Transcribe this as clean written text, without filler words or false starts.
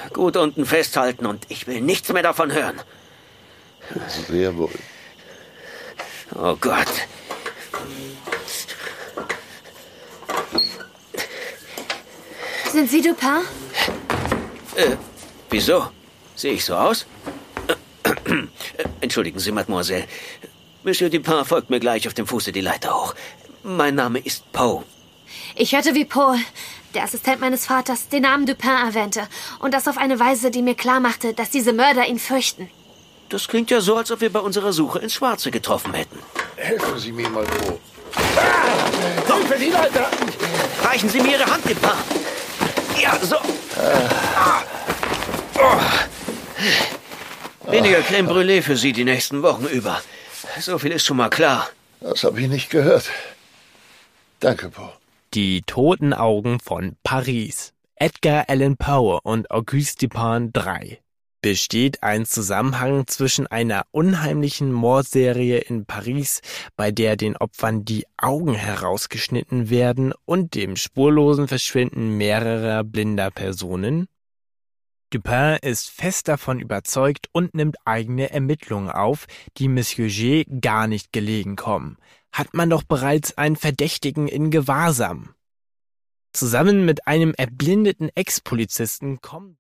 Gut unten festhalten und ich will nichts mehr davon hören. Sehr wohl. Oh Gott. Sind Sie Dupin? Wieso? Sehe ich so aus? Entschuldigen Sie, Mademoiselle. Monsieur Dupin folgt mir gleich auf dem Fuße die Leiter hoch. Mein Name ist Poe. Ich hörte, wie Paul, der Assistent meines Vaters, den Namen Dupin erwähnte. Und das auf eine Weise, die mir klarmachte, dass diese Mörder ihn fürchten. Das klingt ja so, als ob wir bei unserer Suche ins Schwarze getroffen hätten. Helfen Sie mir mal, Poe. Hilfe, die Leute! Reichen Sie mir Ihre Hand, Dupin. Ja, so. Weniger Creme Brûlée für Sie die nächsten Wochen über. So viel ist schon mal klar. Das habe ich nicht gehört. Danke, Poe. Die toten Augen von Paris. Edgar Allan Poe und Auguste Dupin 3. Besteht ein Zusammenhang zwischen einer unheimlichen Mordserie in Paris, bei der den Opfern die Augen herausgeschnitten werden, und dem spurlosen Verschwinden mehrerer blinder Personen? Dupin ist fest davon überzeugt und nimmt eigene Ermittlungen auf, die Monsieur G. gar nicht gelegen kommen. Hat man doch bereits einen Verdächtigen in Gewahrsam. Zusammen mit einem erblindeten Ex-Polizisten kommt